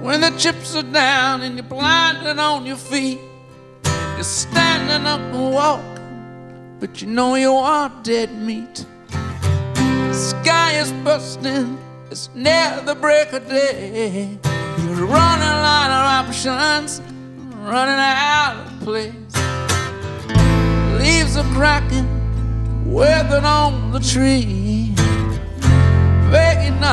When the chips are down and you're blinded on your feet, you're standing up and walking, but you know you are dead meat. The sky is busting, it's near the break of day. You're running out of options, running out of place. Leaves are cracking, weathered on the tree, begging